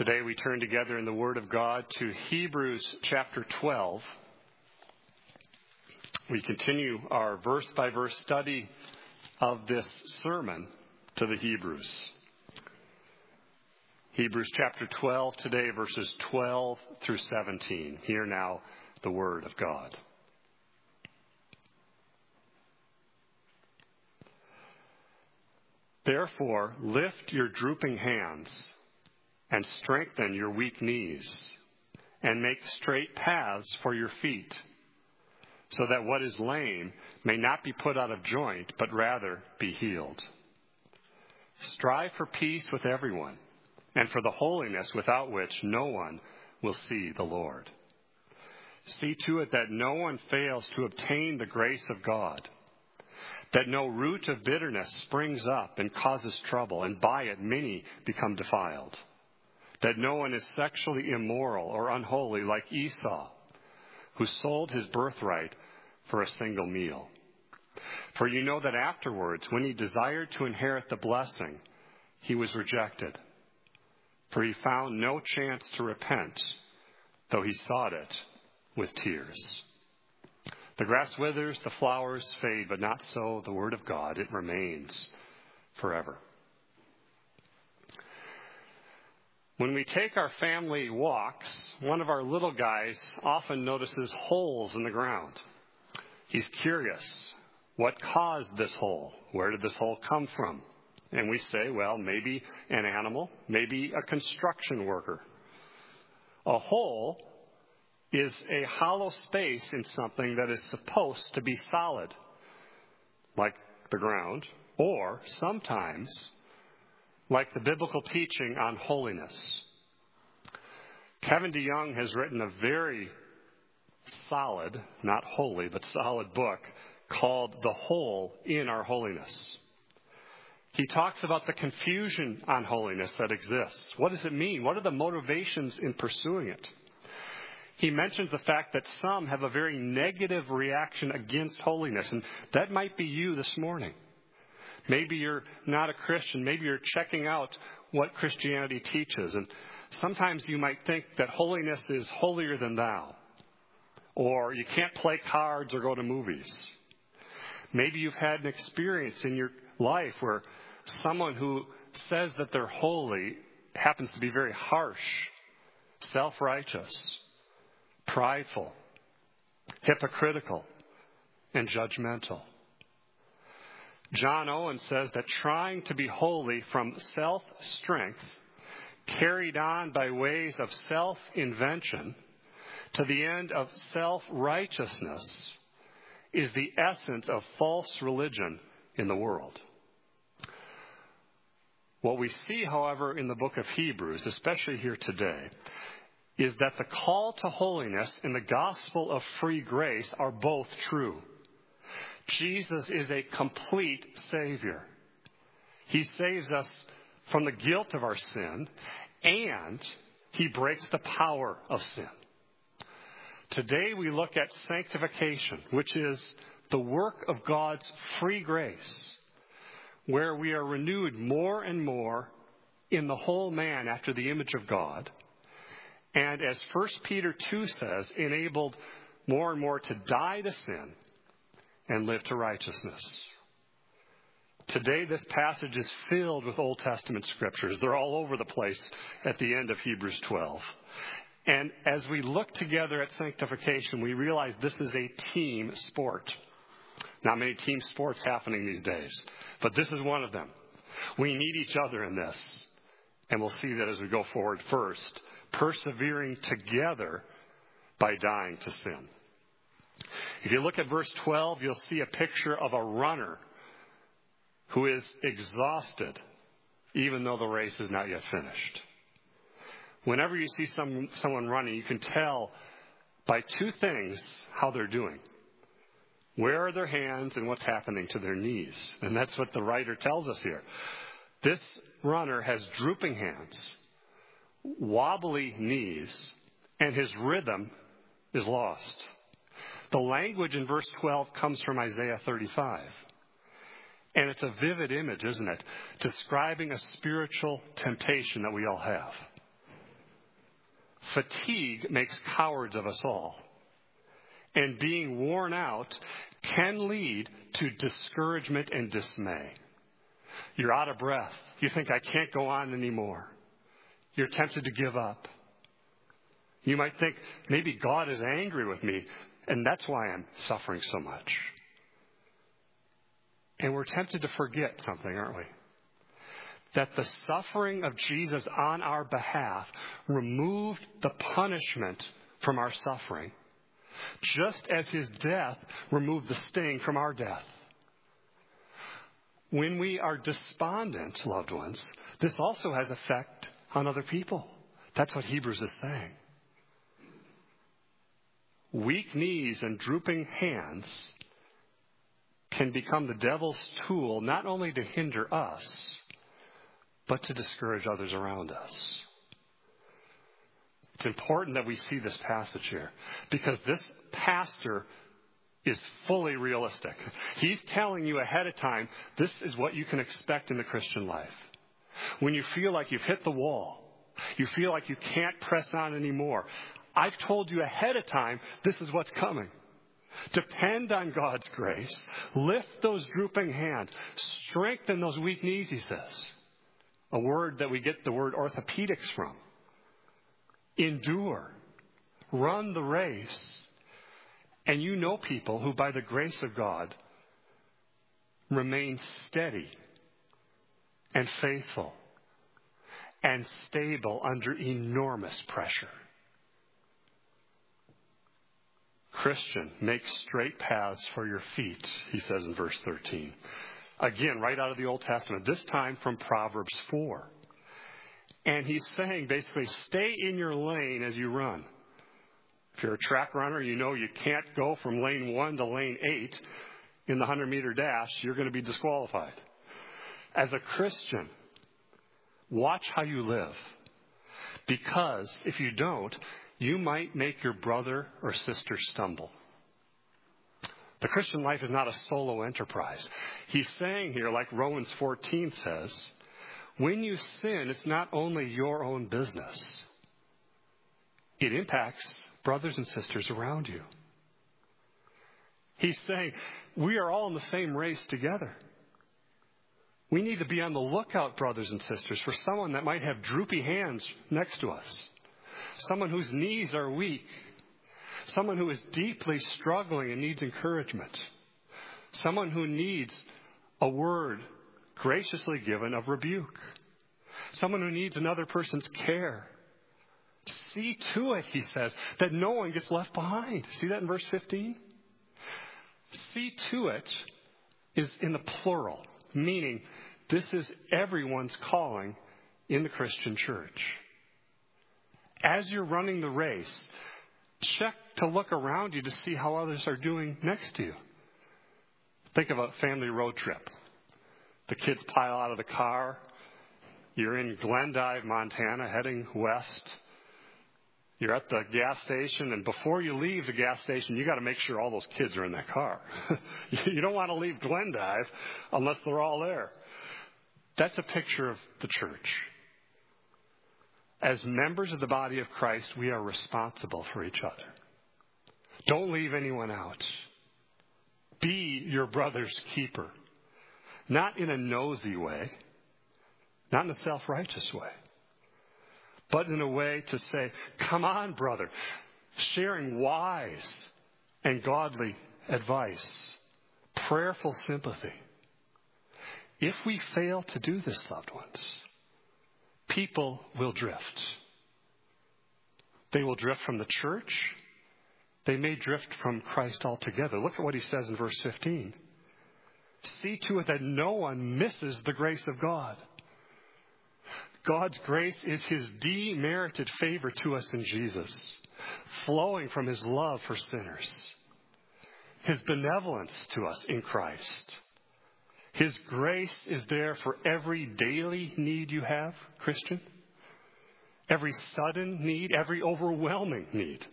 Today we turn together in the Word of God to Hebrews chapter 12. We continue our verse-by-verse study of this sermon to the Hebrews. Hebrews chapter 12 today, verses 12 through 17. Hear now the Word of God. Therefore, lift your drooping hands and strengthen your weak knees, and make straight paths for your feet, so that what is lame may not be put out of joint, but rather be healed. Strive for peace with everyone, and for the holiness without which no one will see the Lord. See to it that no one fails to obtain the grace of God, that no root of bitterness springs up and causes trouble, and by it many become defiled. That no one is sexually immoral or unholy like Esau, who sold his birthright for a single meal. For you know that afterwards, when he desired to inherit the blessing, he was rejected. For he found no chance to repent, though he sought it with tears. The grass withers, the flowers fade, but not so the word of God. It remains forever. When we take our family walks, one of our little guys often notices holes in the ground. He's curious. What caused this hole? Where did this hole come from? And we say, well, maybe an animal, maybe a construction worker. A hole is a hollow space in something that is supposed to be solid, like the ground, or sometimes like the biblical teaching on holiness. Kevin DeYoung has written a very solid, not holy, but solid book called The Hole in Our Holiness. He talks about the confusion on holiness that exists. What does it mean? What are the motivations in pursuing it? He mentions the fact that some have a very negative reaction against holiness, and that might be you this morning. Maybe you're not a Christian. Maybe you're checking out what Christianity teaches. And sometimes you might think that holiness is holier than thou. Or you can't play cards or go to movies. Maybe you've had an experience in your life where someone who says that they're holy happens to be very harsh, self-righteous, prideful, hypocritical, and judgmental. John Owen says that trying to be holy from self-strength, carried on by ways of self-invention, to the end of self-righteousness, is the essence of false religion in the world. What we see, however, in the book of Hebrews, especially here today, is that the call to holiness and the gospel of free grace are both true. Jesus is a complete Savior. He saves us from the guilt of our sin, and He breaks the power of sin. Today we look at sanctification, which is the work of God's free grace, where we are renewed more and more in the whole man after the image of God, and as 1 Peter 2 says, enabled more and more to die to sin and live to righteousness. Today, this passage is filled with Old Testament scriptures. They're all over the place at the end of Hebrews 12. And as we look together at sanctification, we realize this is a team sport. Not many team sports happening these days, but this is one of them. We need each other in this. And we'll see that as we go forward. First, persevering together by dying to sin. If you look at verse 12, you'll see a picture of a runner who is exhausted, even though the race is not yet finished. Whenever you see someone running, you can tell by two things how they're doing. Where are their hands and what's happening to their knees? And that's what the writer tells us here. This runner has drooping hands, wobbly knees, and his rhythm is lost. The language in verse 12 comes from Isaiah 35. And it's a vivid image, isn't it? Describing a spiritual temptation that we all have. Fatigue makes cowards of us all. And being worn out can lead to discouragement and dismay. You're out of breath. You think, I can't go on anymore. You're tempted to give up. You might think, maybe God is angry with me, and that's why I'm suffering so much. And we're tempted to forget something, aren't we? That the suffering of Jesus on our behalf removed the punishment from our suffering, just as his death removed the sting from our death. When we are despondent, loved ones, this also has effect on other people. That's what Hebrews is saying. Weak knees and drooping hands can become the devil's tool not only to hinder us, but to discourage others around us. It's important that we see this passage here, because this pastor is fully realistic. He's telling you ahead of time, this is what you can expect in the Christian life. When you feel like you've hit the wall, you feel like you can't press on anymore, I've told you ahead of time, this is what's coming. Depend on God's grace. Lift those drooping hands. Strengthen those weak knees, he says. A word that we get the word orthopedics from. Endure. Run the race. And you know people who, by the grace of God, remain steady and faithful and stable under enormous pressure. Christian, make straight paths for your feet, he says in verse 13. Again, right out of the Old Testament, this time from Proverbs 4. And he's saying basically, stay in your lane as you run. If you're a track runner, you know you can't go from lane 1 to lane 8 in the 100-meter dash. You're going to be disqualified. As a Christian, watch how you live. Because if you don't, you might make your brother or sister stumble. The Christian life is not a solo enterprise. He's saying here, like Romans 14 says, when you sin, it's not only your own business. It impacts brothers and sisters around you. He's saying, we are all in the same race together. We need to be on the lookout, brothers and sisters, for someone that might have droopy hands next to us. Someone whose knees are weak. Someone who is deeply struggling and needs encouragement. Someone who needs a word graciously given of rebuke. Someone who needs another person's care. See to it, he says, that no one gets left behind. See that in verse 15? See to it is in the plural, meaning this is everyone's calling in the Christian church. As you're running the race, check to look around you to see how others are doing next to you. Think of a family road trip. The kids pile out of the car. You're in Glendive, Montana, heading west. You're at the gas station, and before you leave the gas station, you got to make sure all those kids are in that car. You don't want to leave Glendive unless they're all there. That's a picture of the church. As members of the body of Christ, we are responsible for each other. Don't leave anyone out. Be your brother's keeper. Not in a nosy way, not in a self-righteous way, but in a way to say, come on, brother, sharing wise and godly advice, prayerful sympathy. If we fail to do this, loved ones, people will drift. They will drift from the church. They may drift from Christ altogether. Look at what he says in verse 15. See to it that no one misses the grace of God. God's grace is his demerited favor to us in Jesus, flowing from his love for sinners, his benevolence to us in Christ. His grace is there for every daily need you have, Christian, every sudden need, every overwhelming need.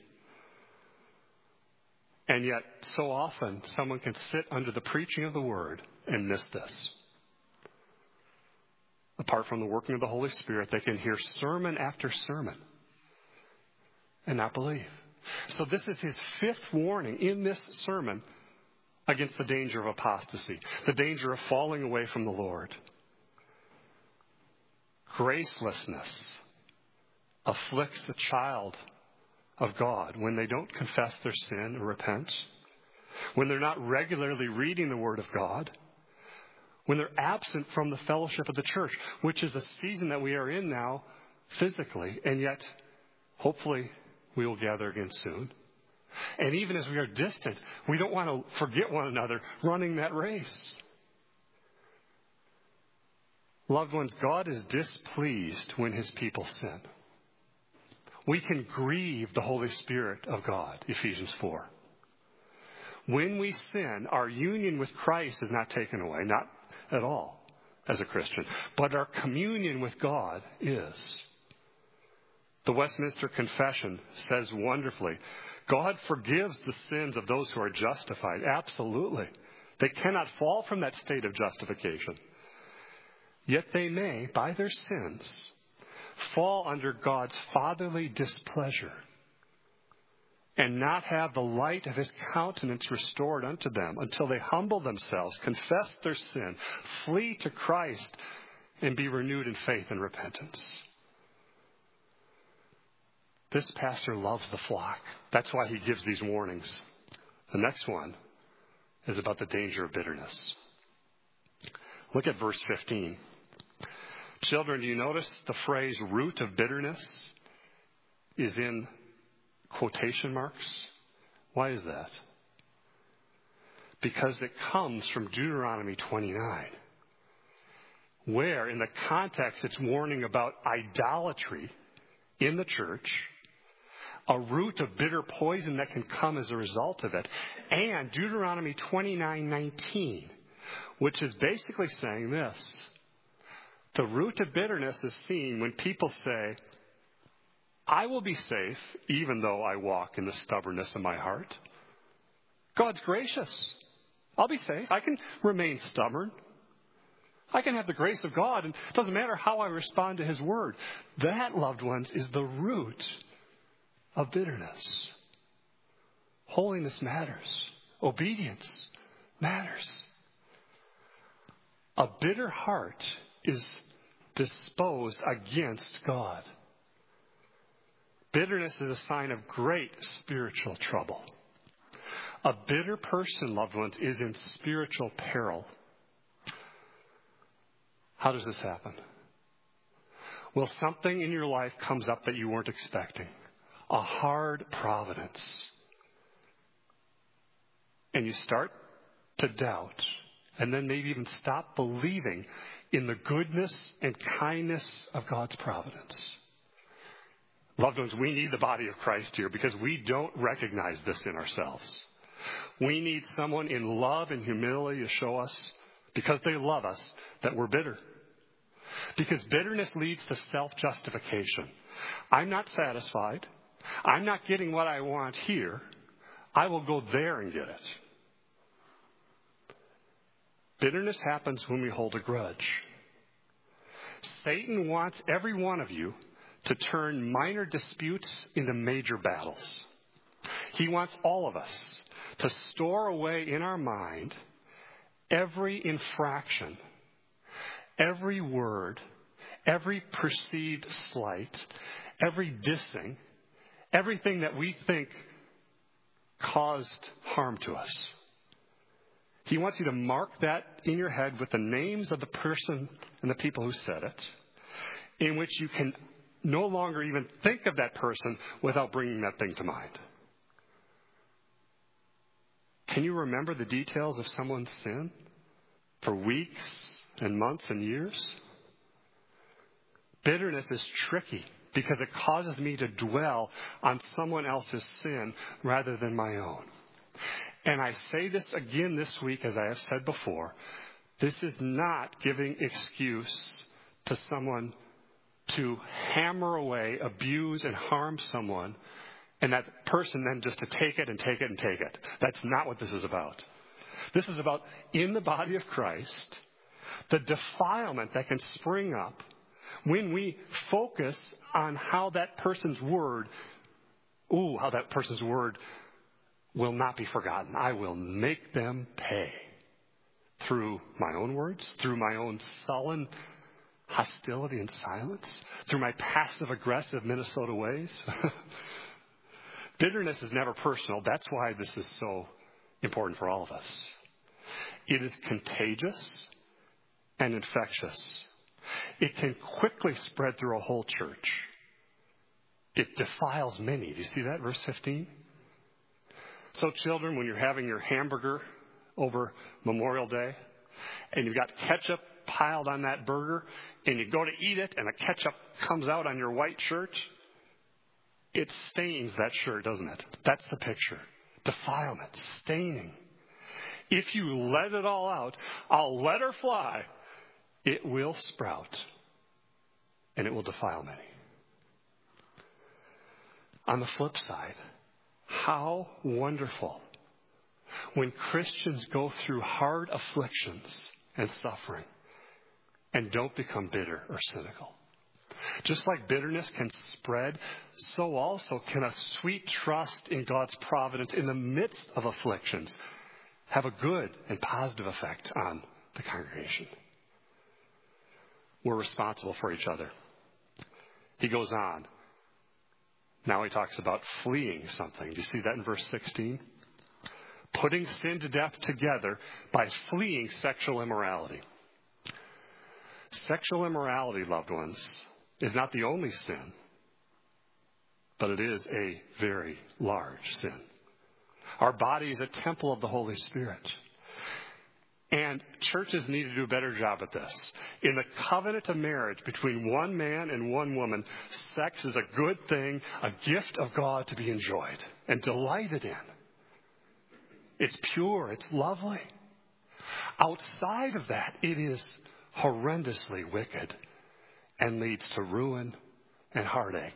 And yet, so often, someone can sit under the preaching of the word and miss this. Apart from the working of the Holy Spirit, they can hear sermon after sermon and not believe. So this is his fifth warning in this sermon against the danger of apostasy, the danger of falling away from the Lord. Gracelessness afflicts a child of God when they don't confess their sin or repent, when they're not regularly reading the Word of God, when they're absent from the fellowship of the church, which is the season that we are in now physically, and yet hopefully we will gather again soon. And even as we are distant, we don't want to forget one another running that race. Loved ones, God is displeased when his people sin. We can grieve the Holy Spirit of God, Ephesians 4. When we sin, our union with Christ is not taken away, not at all as a Christian, but our communion with God is. The Westminster Confession says wonderfully, God forgives the sins of those who are justified. Absolutely. They cannot fall from that state of justification. Yet they may, by their sins, fall under God's fatherly displeasure and not have the light of his countenance restored unto them until they humble themselves, confess their sin, flee to Christ, and be renewed in faith and repentance. This pastor loves the flock. That's why he gives these warnings. The next one is about the danger of bitterness. Look at verse 15. Children, do you notice the phrase root of bitterness is in quotation marks? Why is that? Because it comes from Deuteronomy 29, where in the context it's warning about idolatry in the church, a root of bitter poison that can come as a result of it, and Deuteronomy 29:19, which is basically saying this. The root of bitterness is seen when people say, I will be safe even though I walk in the stubbornness of my heart. God's gracious. I'll be safe. I can remain stubborn. I can have the grace of God, and it doesn't matter how I respond to his word. That, loved ones, is the root of bitterness. Holiness matters. Obedience matters. A bitter heart is disposed against God. Bitterness is a sign of great spiritual trouble. A bitter person, loved ones, is in spiritual peril. How does this happen? Well, something in your life comes up that you weren't expecting. A hard providence. And you start to doubt, and then maybe even stop believing in the goodness and kindness of God's providence. Loved ones, we need the body of Christ here because we don't recognize this in ourselves. We need someone in love and humility to show us, because they love us, that we're bitter. Because bitterness leads to self-justification. I'm not satisfied. I'm not getting what I want here. I will go there and get it. Bitterness happens when we hold a grudge. Satan wants every one of you to turn minor disputes into major battles. He wants all of us to store away in our mind every infraction, every word, every perceived slight, every dissing, everything that we think caused harm to us. He wants you to mark that in your head with the names of the person and the people who said it, in which you can no longer even think of that person without bringing that thing to mind. Can you remember the details of someone's sin for weeks and months and years? Bitterness is tricky because it causes me to dwell on someone else's sin rather than my own. And I say this again this week, as I have said before, this is not giving excuse to someone to hammer away, abuse, and harm someone, and that person then just to take it and take it and take it. That's not what this is about. This is about, in the body of Christ, the defilement that can spring up when we focus on how that person's word Ooh, how that person's word will not be forgotten. I will make them pay through my own words, through my own sullen hostility and silence, through my passive-aggressive Minnesota ways. Bitterness is never personal. That's why this is so important for all of us. It is contagious and infectious. It can quickly spread through a whole church. It defiles many. Do you see that, verse 15? So children, when you're having your hamburger over Memorial Day, and you've got ketchup piled on that burger, and you go to eat it, and the ketchup comes out on your white shirt, it stains that shirt, doesn't it? That's the picture. Defilement, staining. If you let it all out, I'll let her fly, it will sprout, and it will defile many. On the flip side, how wonderful when Christians go through hard afflictions and suffering and don't become bitter or cynical. Just like bitterness can spread, so also can a sweet trust in God's providence in the midst of afflictions have a good and positive effect on the congregation. We're responsible for each other. He goes on. Now he talks about fleeing something. Do you see that in verse 16? Putting sin to death together by fleeing sexual immorality. Sexual immorality, loved ones, is not the only sin, but it is a very large sin. Our body is a temple of the Holy Spirit. And churches need to do a better job at this. In the covenant of marriage between one man and one woman, sex is a good thing, a gift of God to be enjoyed and delighted in. It's pure, it's lovely. Outside of that, it is horrendously wicked and leads to ruin and heartache.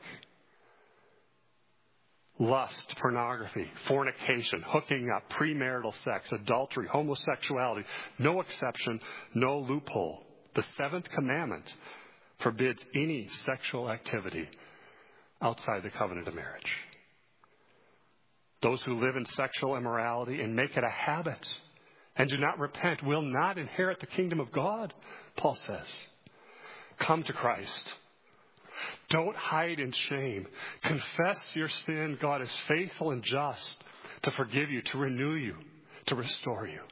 Lust, pornography, fornication, hooking up, premarital sex, adultery, homosexuality, no exception, no loophole. The seventh commandment forbids any sexual activity outside the covenant of marriage. Those who live in sexual immorality and make it a habit and do not repent will not inherit the kingdom of God, Paul says. Come to Christ. Don't hide in shame. Confess your sin. God is faithful and just to forgive you, to renew you, to restore you.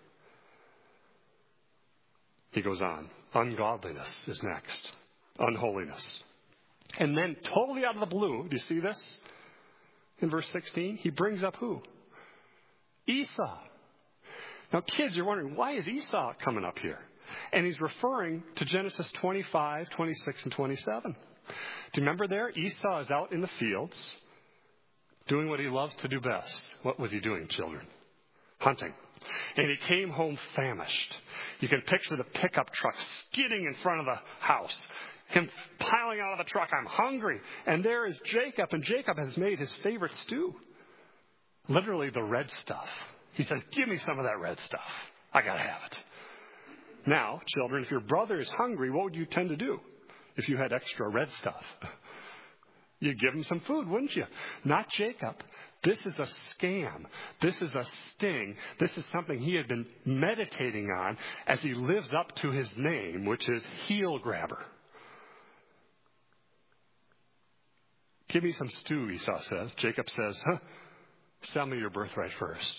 He goes on. Ungodliness is next. Unholiness. And then totally out of the blue, do you see this? In verse 16, he brings up who? Esau. Now, kids, you're wondering, why is Esau coming up here? And he's referring to Genesis 25, 26, and 27. Do you remember there? Esau is out in the fields doing what he loves to do best. What was he doing, children? Hunting. And he came home famished. You can picture the pickup truck skidding in front of the house. Him piling out of the truck, I'm hungry. And there is Jacob, and Jacob has made his favorite stew. Literally the red stuff. He says, give me some of that red stuff. I got to have it. Now, children, if your brother is hungry, what would you tend to do if you had extra red stuff? You'd give him some food, wouldn't you? Not Jacob. This is a scam. This is a sting. This is something he had been meditating on as he lives up to his name, which is heel grabber. Give me some stew, Esau says. Jacob says, sell me your birthright first.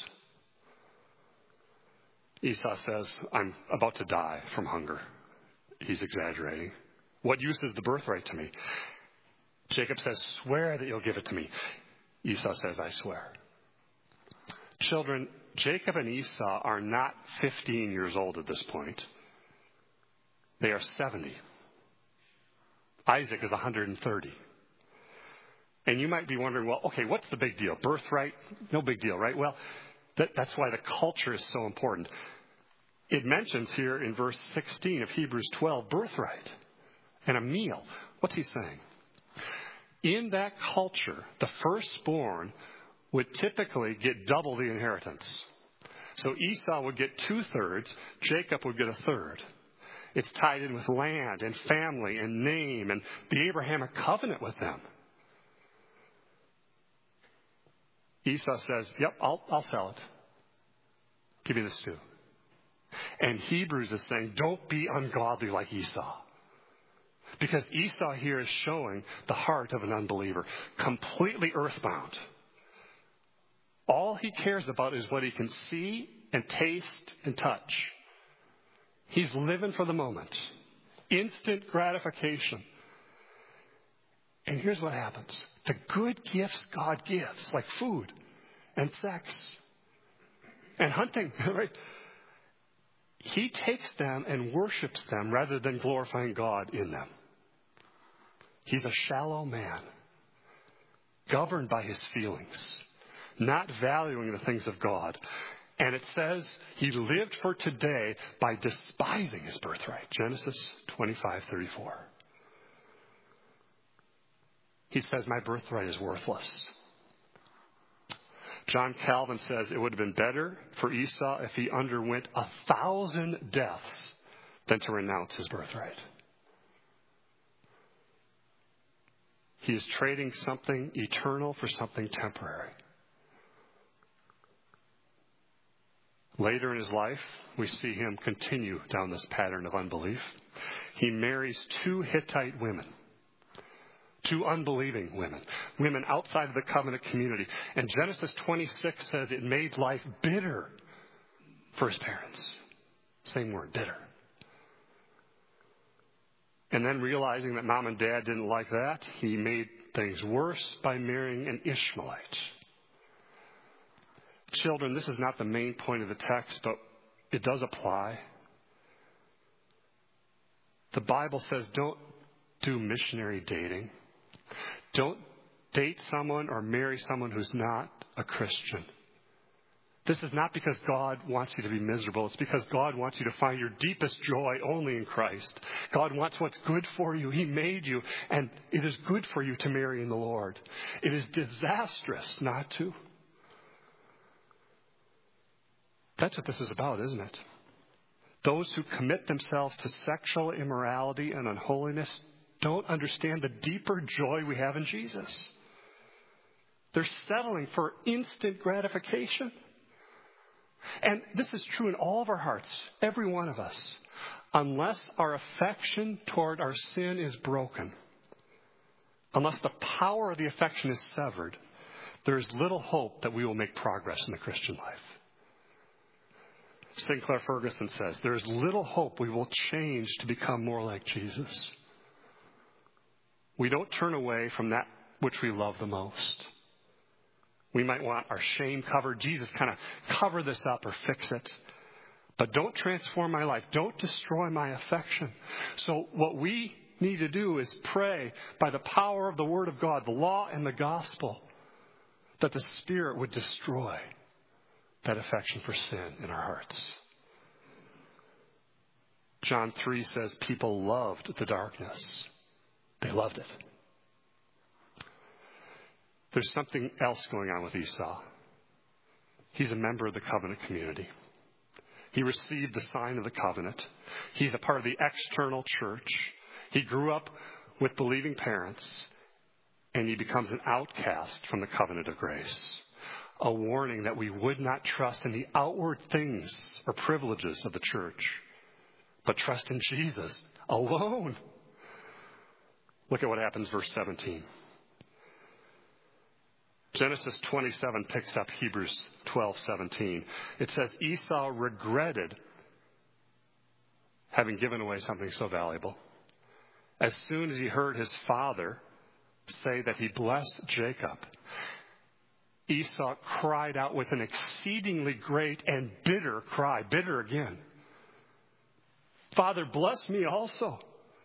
Esau says, I'm about to die from hunger. He's exaggerating. What use is the birthright to me? Jacob says, swear that you'll give it to me. Esau says, I swear. Children, Jacob and Esau are not 15 years old at this point. They are 70. Isaac is 130. And you might be wondering, well, okay, what's the big deal? Birthright? No big deal, right? Well, that's why the culture is so important. It mentions here in verse 16 of Hebrews 12, birthright and a meal. What's he saying? In that culture, the firstborn would typically get double the inheritance. So Esau would get 2/3, Jacob would get 1/3. It's tied in with land and family and name and the Abrahamic covenant with them. Esau says, yep, I'll sell it. Give me the stew. And Hebrews is saying, don't be ungodly like Esau. Because Esau here is showing the heart of an unbeliever, completely earthbound. All he cares about is what he can see and taste and touch. He's living for the moment. Instant gratification. And here's what happens. The good gifts God gives, like food and sex and hunting, right? He takes them and worships them rather than glorifying God in them. He's a shallow man, governed by his feelings, not valuing the things of God. And it says he lived for today by despising his birthright. Genesis 25:34. He says, my birthright is worthless. John Calvin says it would have been better for Esau if he underwent 1,000 deaths than to renounce his birthright. He is trading something eternal for something temporary. Later in his life, we see him continue down this pattern of unbelief. He marries 2 Hittite women. 2 unbelieving women. Women outside of the covenant community. And Genesis 26 says it made life bitter for his parents. Same word, bitter. And then realizing that mom and dad didn't like that, he made things worse by marrying an Ishmaelite. Children, this is not the main point of the text, but it does apply. The Bible says don't do missionary dating. Don't date someone or marry someone who's not a Christian. This is not because God wants you to be miserable. It's because God wants you to find your deepest joy only in Christ. God wants what's good for you. He made you, and it is good for you to marry in the Lord. It is disastrous not to. That's what this is about, isn't it? Those who commit themselves to sexual immorality and unholiness don't understand the deeper joy we have in Jesus. They're settling for instant gratification. And this is true in all of our hearts, every one of us. Unless our affection toward our sin is broken, unless the power of the affection is severed, there is little hope that we will make progress in the Christian life. Sinclair Ferguson says, there is little hope we will change to become more like Jesus. We don't turn away from that which we love the most. We might want our shame covered. Jesus, kind of cover this up or fix it. But don't transform my life. Don't destroy my affection. So what we need to do is pray by the power of the Word of God, the law and the gospel, that the Spirit would destroy that affection for sin in our hearts. John 3 says people loved the darkness. They loved it. There's something else going on with Esau. He's a member of the covenant community. He received the sign of the covenant. He's a part of the external church. He grew up with believing parents, and he becomes an outcast from the covenant of grace. A warning that we would not trust in the outward things or privileges of the church, but trust in Jesus alone. Look at what happens, verse 17. Genesis 27 picks up Hebrews 12:17. It says, Esau regretted having given away something so valuable. As soon as he heard his father say that he blessed Jacob, Esau cried out with an exceedingly great and bitter cry, bitter again. Father, bless me also.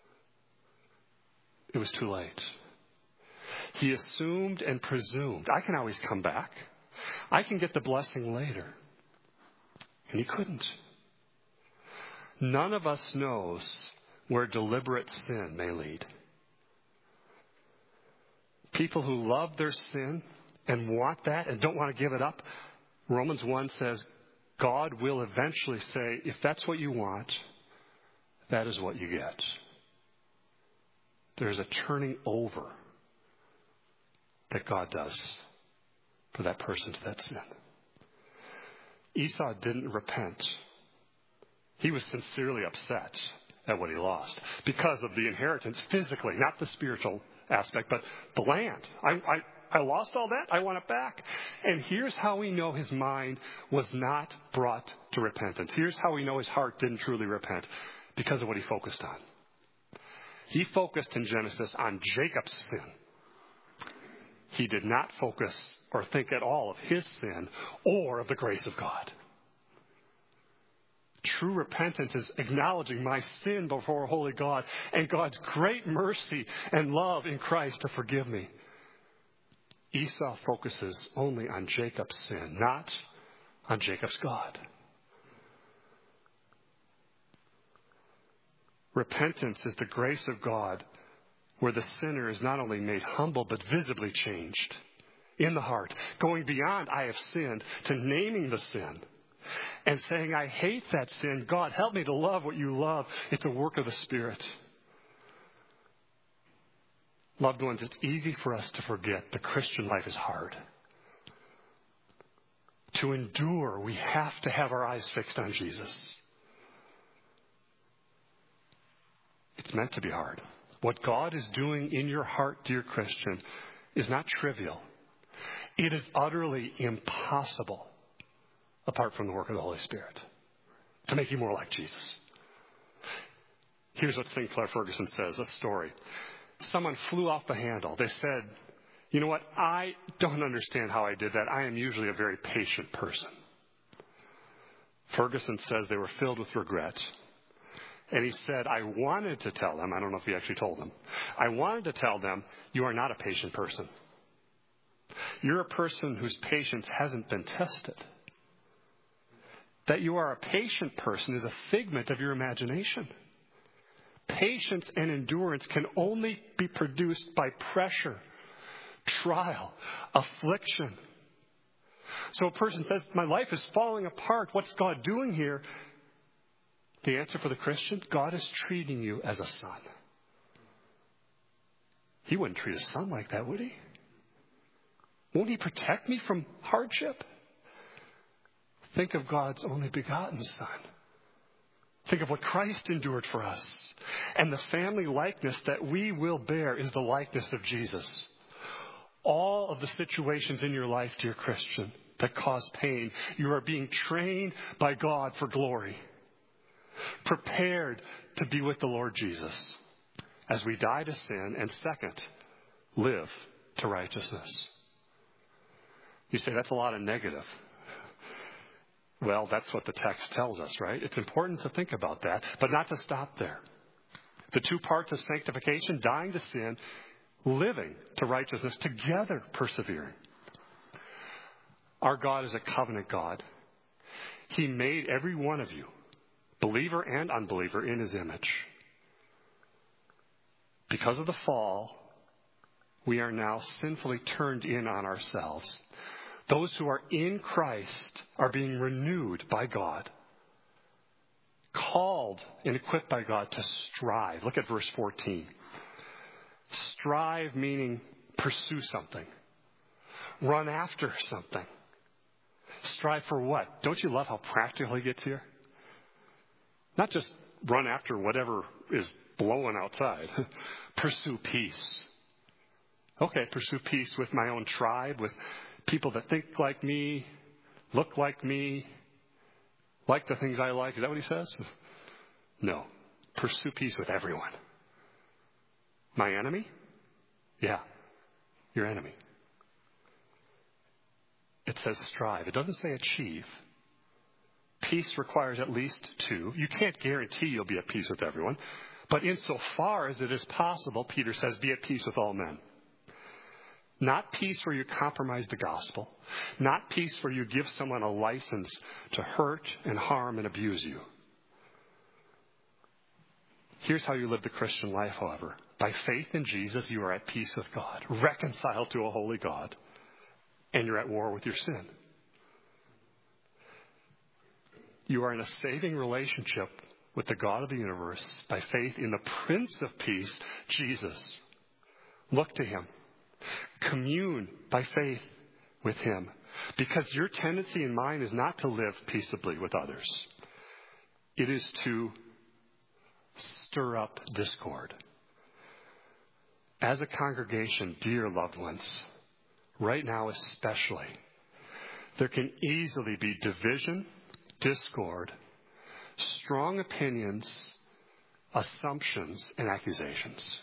It was too late. He assumed and presumed, I can always come back. I can get the blessing later. And he couldn't. None of us knows where deliberate sin may lead. People who love their sin and want that and don't want to give it up, Romans 1 says, God will eventually say, if that's what you want, that is what you get. There's a turning over that God does for that person to that sin. Esau didn't repent. He was sincerely upset at what he lost because of the inheritance physically, not the spiritual aspect, but the land. I lost all that. I want it back. And here's how we know his mind was not brought to repentance. Here's how we know his heart didn't truly repent, because of what he focused on. He focused in Genesis on Jacob's sin. He did not focus or think at all of his sin or of the grace of God. True repentance is acknowledging my sin before a holy God and God's great mercy and love in Christ to forgive me. Esau focuses only on Jacob's sin, not on Jacob's God. Repentance is the grace of God where the sinner is not only made humble but visibly changed in the heart, going beyond I have sinned to naming the sin and saying, I hate that sin. God, help me to love what you love. It's a work of the Spirit. Loved ones, it's easy for us to forget the Christian life is hard. To endure, we have to have our eyes fixed on Jesus. It's meant to be hard. What God is doing in your heart, dear Christian, is not trivial. It is utterly impossible apart from the work of the Holy Spirit to make you more like Jesus. Here's what Sinclair Ferguson says, a story. Someone flew off the handle. They said, you know what? I don't understand how I did that. I am usually a very patient person. Ferguson says they were filled with regret. And he said, I wanted to tell them, I don't know if he actually told them, I wanted to tell them, you are not a patient person. You're a person whose patience hasn't been tested. That you are a patient person is a figment of your imagination. Patience and endurance can only be produced by pressure, trial, affliction. So a person says, my life is falling apart. What's God doing here? The answer for the Christian, God is treating you as a son. He wouldn't treat a son like that, would he? Won't he protect me from hardship? Think of God's only begotten Son. Think of what Christ endured for us. And the family likeness that we will bear is the likeness of Jesus. All of the situations in your life, dear Christian, that cause pain, you are being trained by God for glory. Prepared to be with the Lord Jesus as we die to sin, and second, live to righteousness. You say, that's a lot of negative. Well, that's what the text tells us, right? It's important to think about that, but not to stop there. The two parts of sanctification, dying to sin, living to righteousness, together persevering. Our God is a covenant God. He made every one of you, believer and unbeliever, in his image. Because of the fall, we are now sinfully turned in on ourselves. Those who are in Christ are being renewed by God, called and equipped by God to strive. Look at verse 14. Strive meaning pursue something. Run after something. Strive for what? Don't you love how practical he gets here? Not just run after whatever is blowing outside. Pursue peace. Okay, pursue peace with my own tribe, with people that think like me, look like me, like the things I like. Is that what he says? No. Pursue peace with everyone. My enemy? Yeah, your enemy. It says strive. It doesn't say achieve. Peace requires at least two. You can't guarantee you'll be at peace with everyone. But insofar as it is possible, Peter says, be at peace with all men. Not peace where you compromise the gospel. Not peace where you give someone a license to hurt and harm and abuse you. Here's how you live the Christian life, however. By faith in Jesus, you are at peace with God, reconciled to a holy God, and you're at war with your sin. You are in a saving relationship with the God of the universe by faith in the Prince of Peace, Jesus. Look to him. Commune by faith with him. Because your tendency and mine is not to live peaceably with others. It is to stir up discord. As a congregation, dear loved ones, right now especially, there can easily be division, discord, strong opinions, assumptions, and accusations.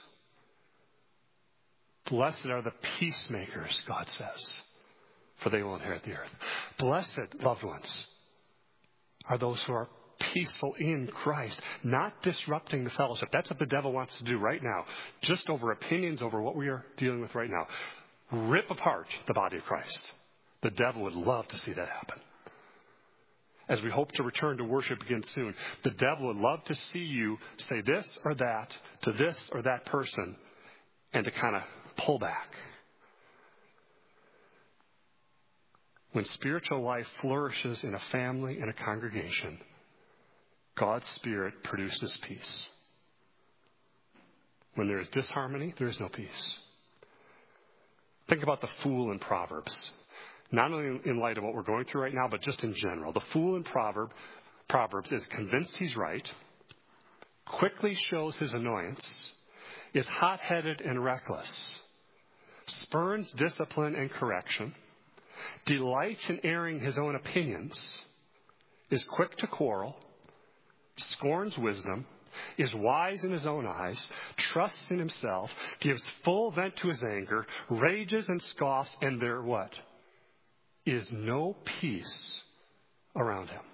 Blessed are the peacemakers, God says, for they will inherit the earth. Blessed, loved ones, are those who are peaceful in Christ, not disrupting the fellowship. That's what the devil wants to do right now, just over opinions, over what we are dealing with right now. Rip apart the body of Christ. The devil would love to see that happen. As we hope to return to worship again soon, the devil would love to see you say this or that to this or that person and to kind of pull back. When spiritual life flourishes in a family and a congregation, God's Spirit produces peace. When there is disharmony, there is no peace. Think about the fool in Proverbs. Not only in light of what we're going through right now, but just in general. The fool in Proverbs is convinced he's right, quickly shows his annoyance, is hot-headed and reckless, spurns discipline and correction, delights in airing his own opinions, is quick to quarrel, scorns wisdom, is wise in his own eyes, trusts in himself, gives full vent to his anger, rages and scoffs, and there what? Is no peace around him.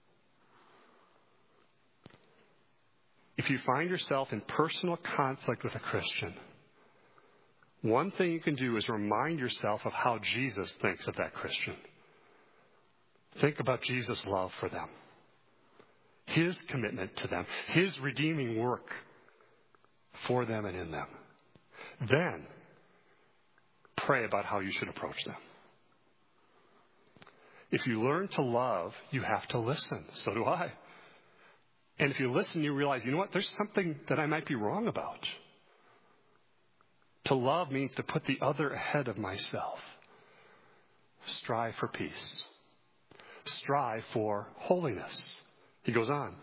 If you find yourself in personal conflict with a Christian, one thing you can do is remind yourself of how Jesus thinks of that Christian. Think about Jesus' love for them, his commitment to them, his redeeming work for them and in them. Then, pray about how you should approach them. If you learn to love, you have to listen. So do I. And if you listen, you realize, you know what? There's something that I might be wrong about. To love means to put the other ahead of myself. Strive for peace. Strive for holiness. He goes on.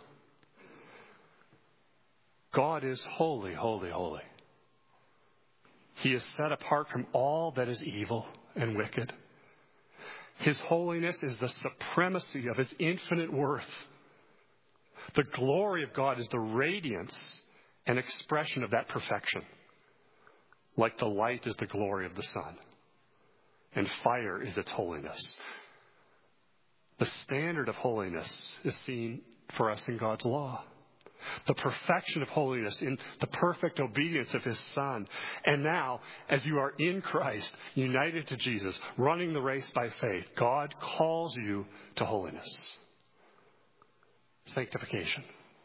God is holy, holy, holy. He is set apart from all that is evil and wicked. His holiness is the supremacy of his infinite worth. The glory of God is the radiance and expression of that perfection. Like the light is the glory of the sun, and fire is its holiness. The standard of holiness is seen for us in God's law. The perfection of holiness in the perfect obedience of his Son. And now, as you are in Christ, united to Jesus, running the race by faith, God calls you to holiness. Sanctification.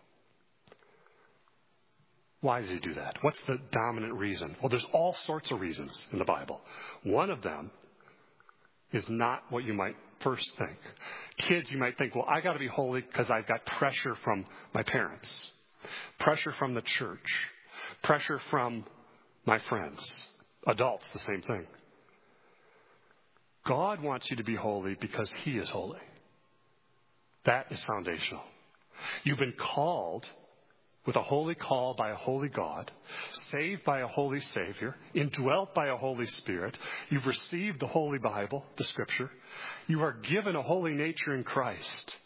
Why does he do that? What's the dominant reason? Well, there's all sorts of reasons in the Bible. One of them is not what you might first think. Kids, you might think, well, I got to be holy because I've got pressure from my parents, pressure from the church, pressure from my friends. Adults, the same thing. God wants you to be holy because he is holy. That is foundational. You've been called with a holy call by a holy God, saved by a holy Savior, indwelt by a Holy Spirit. You've received the Holy Bible, the Scripture. You are given a holy nature in Christ.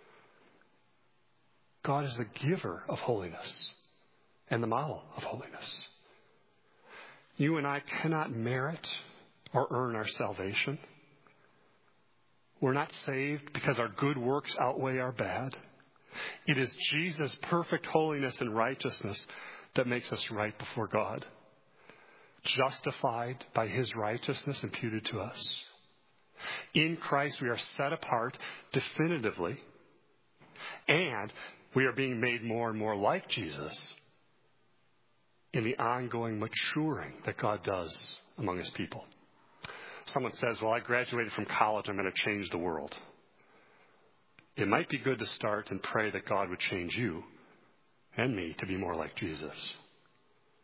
God is the giver of holiness and the model of holiness. You and I cannot merit or earn our salvation. We're not saved because our good works outweigh our bad. It is Jesus' perfect holiness and righteousness that makes us right before God, justified by his righteousness imputed to us. In Christ, we are set apart definitively, and we are being made more and more like Jesus in the ongoing maturing that God does among his people. Someone says, well, I graduated from college, I'm going to change the world. It might be good to start and pray that God would change you and me to be more like Jesus.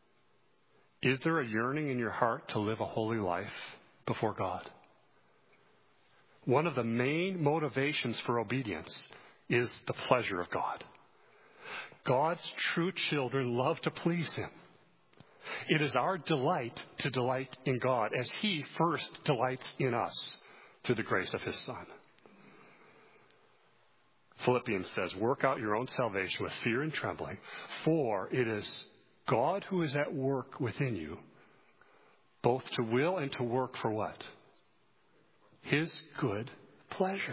Is there a yearning in your heart to live a holy life before God? one of the main motivations for obedience is the pleasure of God. God's true children love to please Him. It is our delight to delight in God as He first delights in us through the grace of His Son. Philippians says, work out your own salvation with fear and trembling, for it is God who is at work within you, both to will and to work for what? His good pleasure.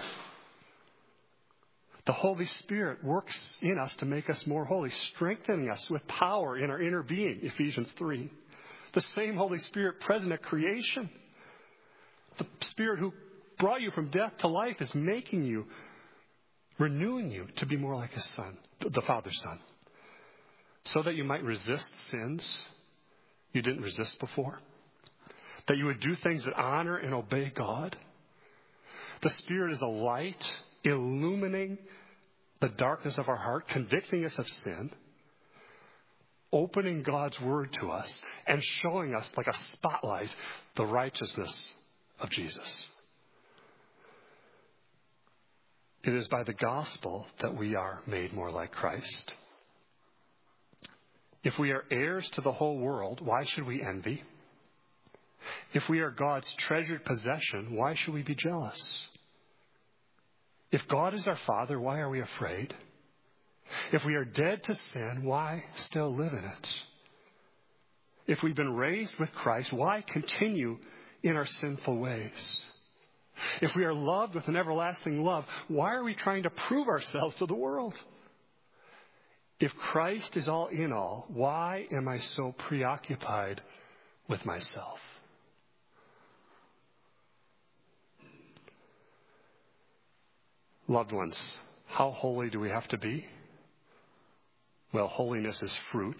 The Holy Spirit works in us to make us more holy, strengthening us with power in our inner being, Ephesians 3. The same Holy Spirit present at creation. The Spirit who brought you from death to life is making you, renewing you to be more like His Son, the Father's Son, so that you might resist sins you didn't resist before, that you would do things that honor and obey God. The Spirit is a light illumining the darkness of our heart, convicting us of sin, opening God's Word to us, and showing us like a spotlight the righteousness of Jesus. It is by the gospel that we are made more like Christ. If we are heirs to the whole world, why should we envy? If we are God's treasured possession, why should we be jealous? If God is our Father, why are we afraid? If we are dead to sin, why still live in it? If we've been raised with Christ, why continue in our sinful ways? If we are loved with an everlasting love, why are we trying to prove ourselves to the world? If Christ is all in all, why am I so preoccupied with myself? Loved ones, how holy do we have to be? Well, holiness is fruit.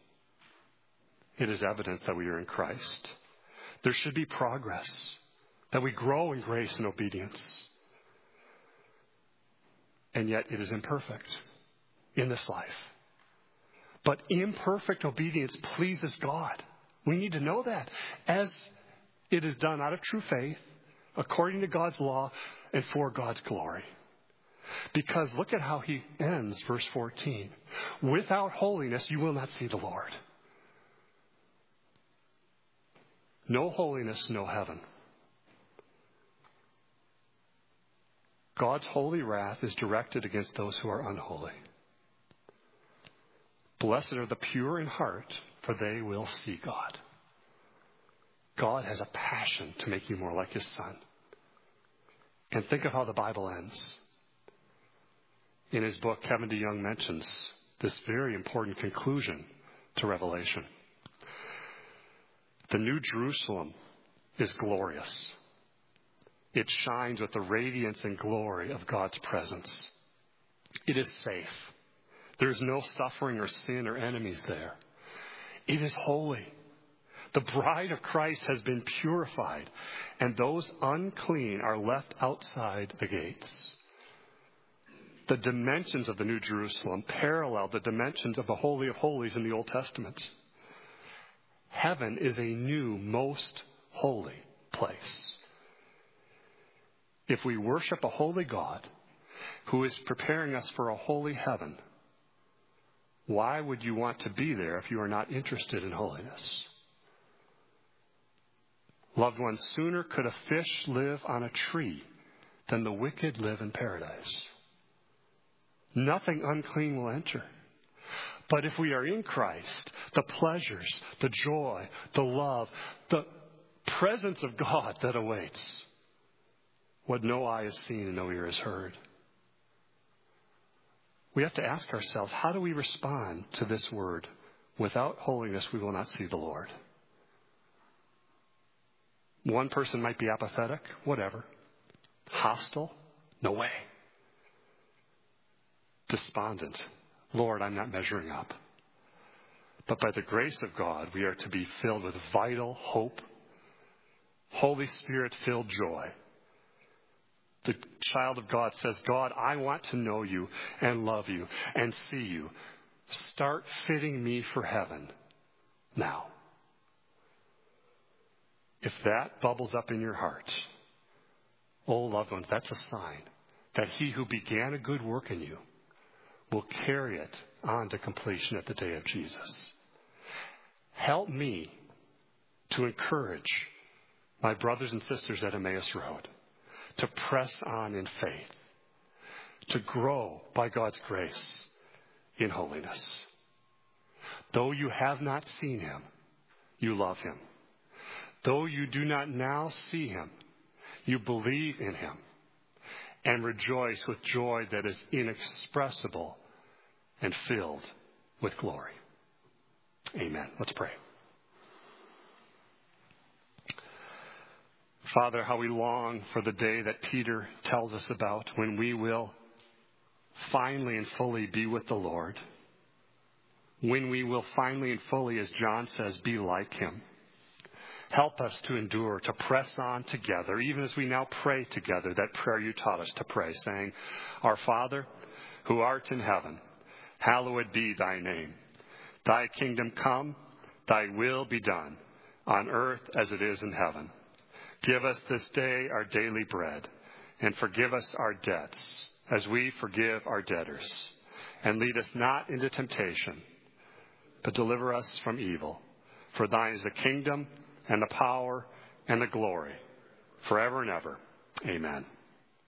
It is evidence that we are in Christ. There should be progress, that we grow in grace and obedience. And yet it is imperfect in this life. But imperfect obedience pleases God. We need to know that as it is done out of true faith, according to God's law, and for God's glory. Because look at how he ends verse 14. Without holiness, you will not see the Lord. No holiness, no heaven. God's holy wrath is directed against those who are unholy. Blessed are the pure in heart, for they will see God. God has a passion to make you more like His Son. And think of how the Bible ends. In his book, Kevin DeYoung mentions this very important conclusion to Revelation. The New Jerusalem is glorious. It shines with the radiance and glory of God's presence. It is safe. There is no suffering or sin or enemies there. It is holy. The bride of Christ has been purified, and those unclean are left outside the gates. The dimensions of the New Jerusalem parallel the dimensions of the Holy of Holies in the Old Testament. Heaven is a new, most holy place. If we worship a holy God who is preparing us for a holy heaven, why would you want to be there if you are not interested in holiness? Loved ones, sooner could a fish live on a tree than the wicked live in paradise. Nothing unclean will enter. But if we are in Christ, the pleasures, the joy, the love, the presence of God that awaits, what no eye has seen and no ear has heard. We have to ask ourselves, how do we respond to this word? Without holiness, we will not see the Lord. One person might be apathetic, whatever. Hostile, no way. Despondent, Lord, I'm not measuring up. But by the grace of God, we are to be filled with vital hope, Holy Spirit-filled joy. The child of God says, God, I want to know you and love you and see you. Start fitting me for heaven now. If that bubbles up in your heart, Oh, loved ones, that's a sign that he who began a good work in you will carry it on to completion at the day of Jesus. Help me to encourage my brothers and sisters at Emmaus Road to press on in faith, to grow by God's grace in holiness. Though you have not seen him, you love him. Though you do not now see him, you believe in him and rejoice with joy that is inexpressible and filled with glory. Amen. Let's pray. Father, how we long for the day that Peter tells us about when we will finally and fully be with the Lord. When we will finally and fully, as John says, be like him. Help us to endure, to press on together, even as we now pray together, that prayer you taught us to pray, saying, Our Father, who art in heaven, hallowed be thy name. Thy kingdom come, thy will be done, on earth as it is in heaven. Give us this day our daily bread, and forgive us our debts, as we forgive our debtors. And lead us not into temptation, but deliver us from evil. For thine is the kingdom, and the power, and the glory, forever and ever. Amen.